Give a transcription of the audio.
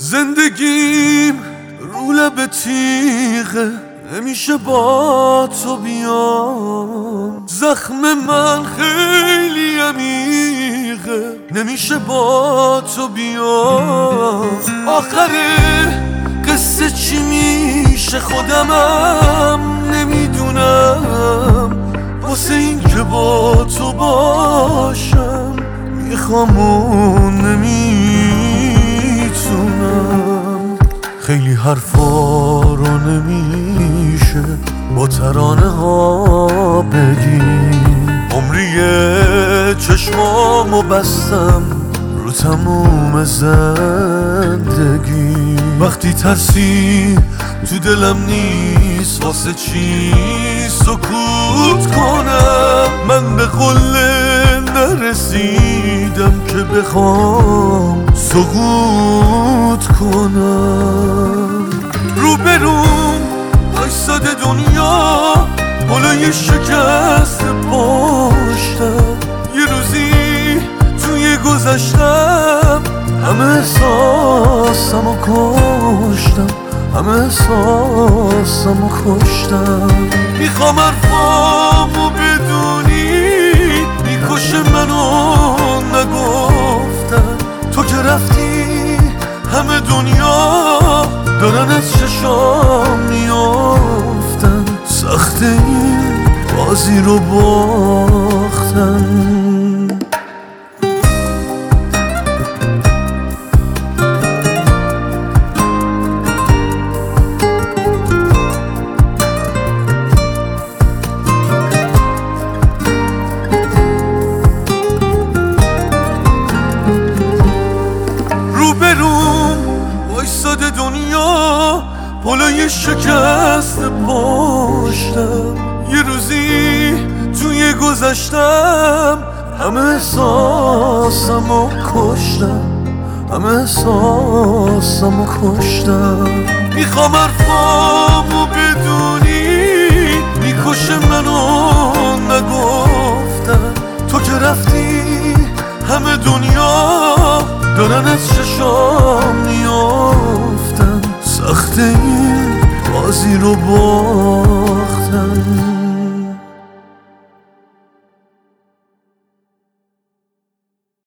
زندگیم رو لب تیغه، نمیشه با تو بیام. زخم من خیلی عمیقه، نمیشه با تو بیام. آخر قصه چی میشه خودمم نمیدونم. واسه این که با تو باشم میخوام و نمیتونم. خیلی حرفا رو نمیشه با ترانه ها بگیم. عمریه چشمامو بستم رو تموم زندگی. وقتی ترسی تو دلم نیست واسه چی سکوت کنم. من به قله نرسیدم که بخوام سقوط کنم. روبروم وایساده دنیا بالای شکست پشتم. یه روزی توی گذشتم همه احساسمو کشتم، همه احساسمو کشتم. میخوام حرفامو بدونی میکشه منو نگفتن. تو که رفتی همه دنیا دارن از چشام میافتن. سخت این بازی رو باختن. وایساده دنیا بالای شکست پشتم. یه روزی توی گذشتم همه احساسمو کشتم، همه احساسمو کشتم. میخوام حرفامو بدونی میکشه منو نگفتن. تو که رفتی همه دنیا دارن از چشام میافتن. سخت این بازی رو